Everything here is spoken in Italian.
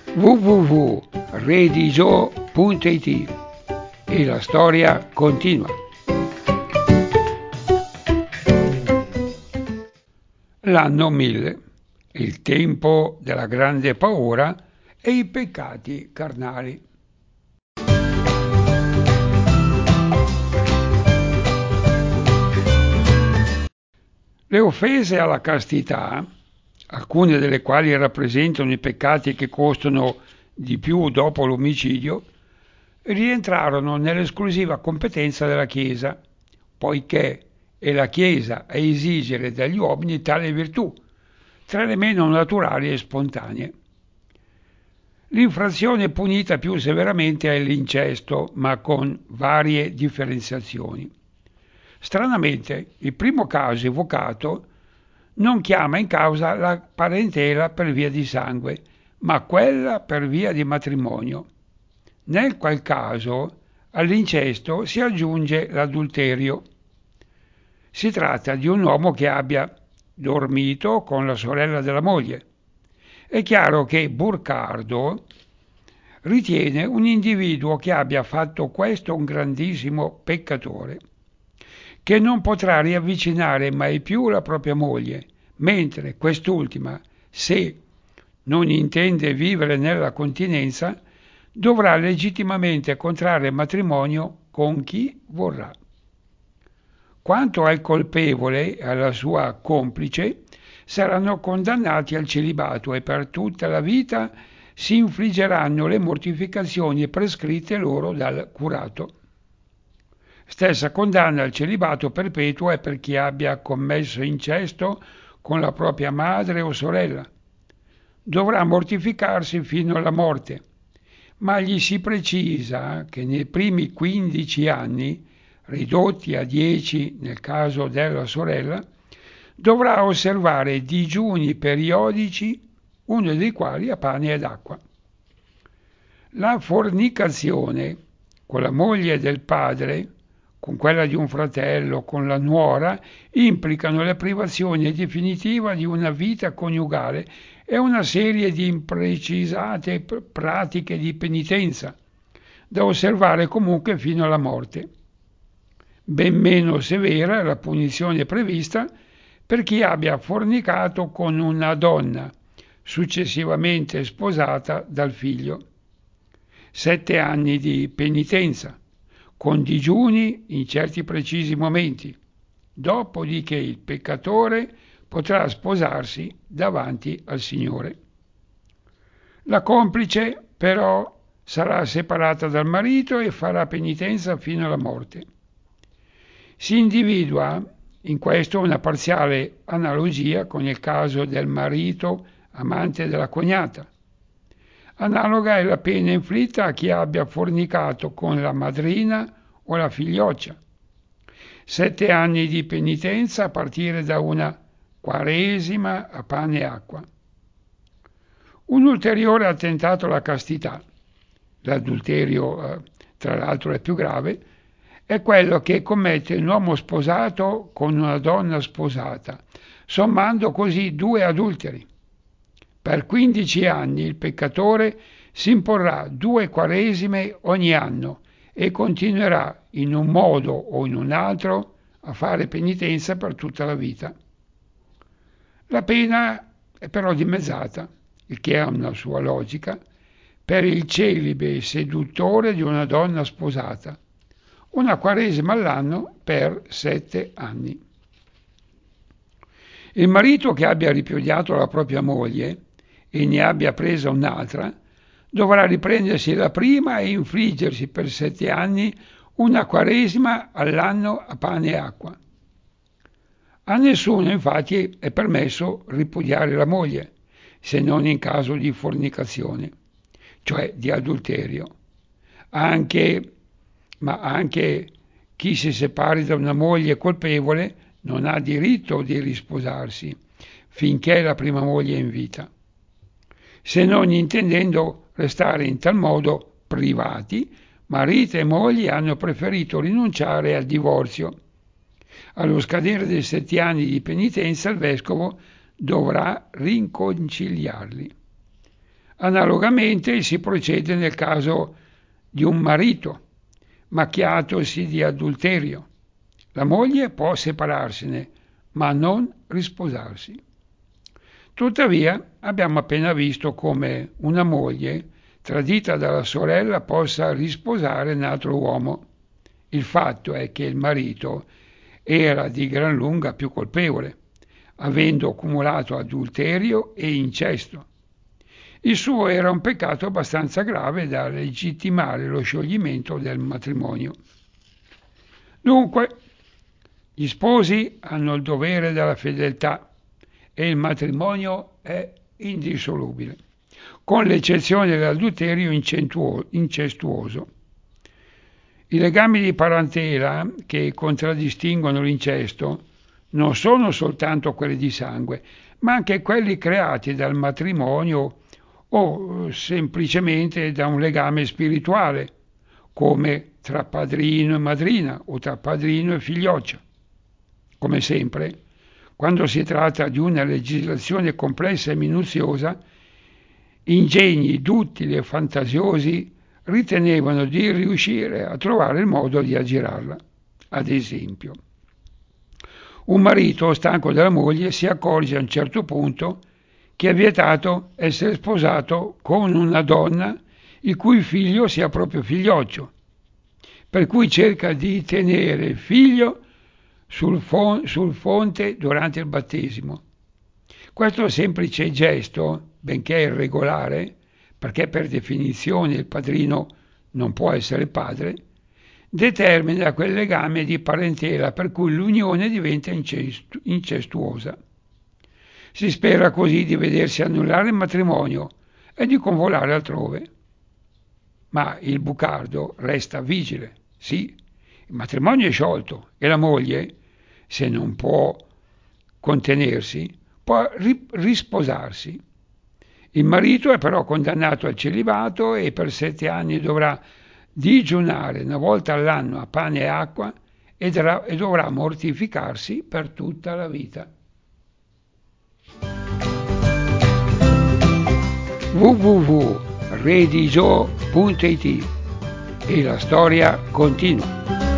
www.redigio.it e la storia continua. L'anno 1000, il tempo della grande paura e i peccati carnali. Le offese alla castità, alcune delle quali rappresentano i peccati che costano di più dopo l'omicidio, rientrarono nell'esclusiva competenza della Chiesa, poiché è la Chiesa a esigere dagli uomini tale virtù, tra le meno naturali e spontanee. L'infrazione punita più severamente è l'incesto, ma con varie differenziazioni. Stranamente, il primo caso evocato non chiama in causa la parentela per via di sangue, ma quella per via di matrimonio. Nel qual caso all'incesto si aggiunge l'adulterio. Si tratta di un uomo che abbia dormito con la sorella della moglie. È chiaro che Burcardo ritiene un individuo che abbia fatto questo un grandissimo peccatore, che non potrà riavvicinare mai più la propria moglie, mentre quest'ultima, se non intende vivere nella continenza, dovrà legittimamente contrarre matrimonio con chi vorrà. Quanto al colpevole e alla sua complice, saranno condannati al celibato e per tutta la vita si infliggeranno le mortificazioni prescritte loro dal curato. Stessa condanna al celibato perpetuo è per chi abbia commesso incesto con la propria madre o sorella. Dovrà mortificarsi fino alla morte, ma gli si precisa che nei primi 15 anni, ridotti a 10 nel caso della sorella, dovrà osservare digiuni periodici, uno dei quali a pane ed acqua. La fornicazione con la moglie del padre, con quella di un fratello, con la nuora, implicano la privazione definitiva di una vita coniugale e una serie di imprecisate pratiche di penitenza, da osservare comunque fino alla morte. Ben meno severa è la punizione prevista per chi abbia fornicato con una donna, successivamente sposata dal figlio. 7 anni di penitenza, con digiuni in certi precisi momenti, dopodiché il peccatore potrà sposarsi davanti al Signore. La complice, però, sarà separata dal marito e farà penitenza fino alla morte. Si individua in questo una parziale analogia con il caso del marito amante della cognata. Analoga è la pena inflitta a chi abbia fornicato con la madrina o la figlioccia. 7 anni di penitenza a partire da una quaresima a pane e acqua. Un ulteriore attentato alla castità, l'adulterio tra l'altro è più grave, è quello che commette un uomo sposato con una donna sposata, sommando così 2 adulteri. Per 15 anni il peccatore si imporrà 2 quaresime ogni anno e continuerà in un modo o in un altro a fare penitenza per tutta la vita. La pena è però dimezzata, il che ha una sua logica, per il celibe seduttore di una donna sposata, una quaresima all'anno per 7 anni. Il marito che abbia ripudiato la propria moglie e ne abbia presa un'altra, dovrà riprendersi la prima e infliggersi per 7 anni una quaresima all'anno a pane e acqua. A nessuno infatti è permesso ripudiare la moglie, se non in caso di fornicazione, cioè di adulterio. Ma anche chi si separi da una moglie colpevole non ha diritto di risposarsi finché la prima moglie è in vita, se non intendendo restare in tal modo privati. Marito e moglie hanno preferito rinunciare al divorzio. Allo scadere dei 7 anni di penitenza il vescovo dovrà riconciliarli. Analogamente si procede nel caso di un marito macchiatosi di adulterio. La moglie può separarsene, ma non risposarsi. Tuttavia, abbiamo appena visto come una moglie tradita dalla sorella possa risposare un altro uomo. Il fatto è che il marito era di gran lunga più colpevole, avendo accumulato adulterio e incesto. Il suo era un peccato abbastanza grave da legittimare lo scioglimento del matrimonio. Dunque, gli sposi hanno il dovere della fedeltà e il matrimonio è indissolubile, con l'eccezione dell'adulterio incestuoso. I legami di parentela che contraddistinguono l'incesto non sono soltanto quelli di sangue, ma anche quelli creati dal matrimonio o semplicemente da un legame spirituale, come tra padrino e madrina o tra padrino e figlioccia. Come sempre, quando si tratta di una legislazione complessa e minuziosa, ingegni duttili e fantasiosi ritenevano di riuscire a trovare il modo di aggirarla. Ad esempio, un marito stanco della moglie si accorge a un certo punto che è vietato essere sposato con una donna il cui figlio sia proprio figlioccio, per cui cerca di tenere il figlio sul fonte durante il battesimo. Questo semplice gesto, benché irregolare, perché per definizione il padrino non può essere padre, determina quel legame di parentela per cui l'unione diventa incestuosa. Si spera così di vedersi annullare il matrimonio e di convolare altrove. Ma il bucardo resta vigile, sì, il matrimonio è sciolto e la moglie, se non può contenersi, può risposarsi. Il marito è però condannato al celibato e per 7 anni dovrà digiunare una volta all'anno a pane e acqua e dovrà mortificarsi per tutta la vita. www.redigio.it e la storia continua.